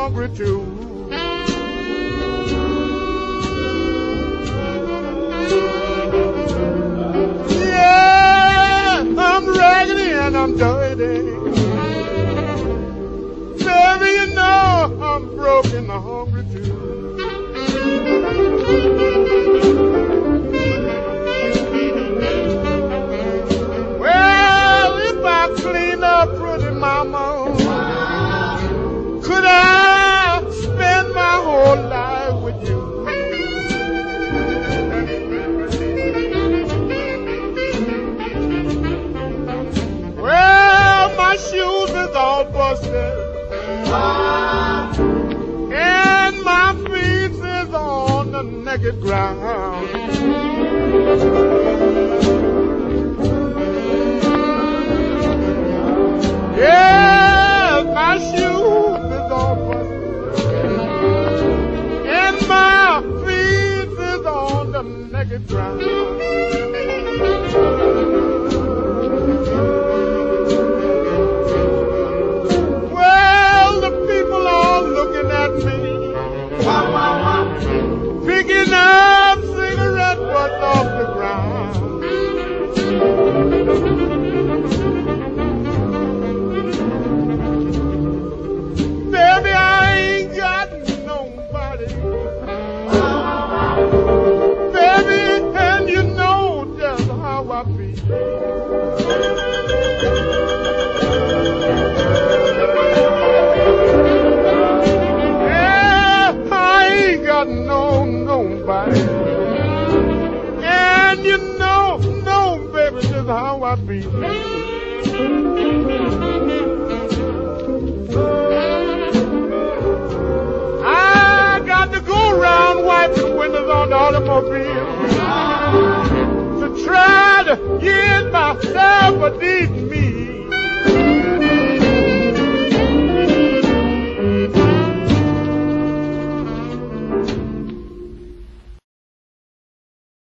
hungry too. Yeah, I'm raggedy and I'm dirty. Baby, you know I'm broken, I'm hungry too. Well, if I clean up pretty mama, could I spend my whole life with you? Well, my shoes is all busted, and my feet is on the naked ground. Yeah, my shoes is all busted, and my feet is on the naked ground. Well, the people are looking at me, picking up cigarette butts off the ground. Baby, I ain't got nobody. Baby, and you know just how I feel. Yeah, I ain't got nobody. And you know, baby, just how I feel. I got to go around wiping the windows on the automobile to try to get myself